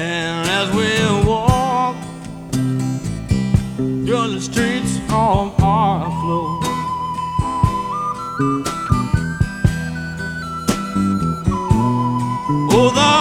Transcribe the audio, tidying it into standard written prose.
And as we walk through the streets of our flow, oh, the